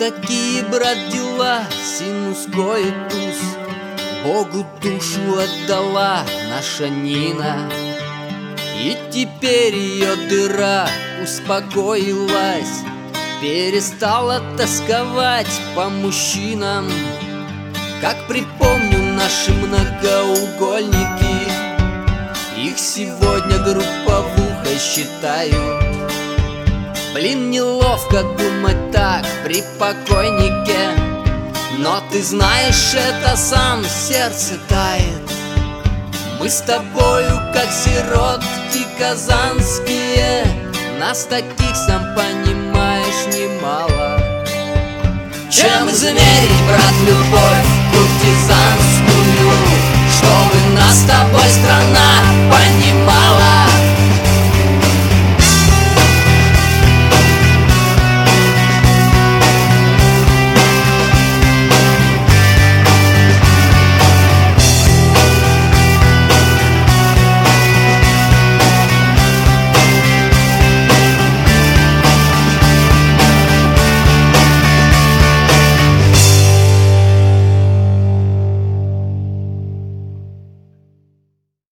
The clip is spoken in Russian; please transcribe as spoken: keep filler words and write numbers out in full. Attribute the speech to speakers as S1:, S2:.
S1: такие, брат, дела, синус коитус, Богу душу отдала наша Нина. И теперь ее дыра успокоилась, перестала тосковать по мужчинам. Как припомню наши многоугольники, их сегодня групповухой считают. Блин, неловко думать так при покойнике, но ты знаешь, это сам сердце тает. Мы с тобою, как сиротки казанские, нас таких, сам понимаешь, немало. Чем измерить, брат, любовь куртизанскую, чтобы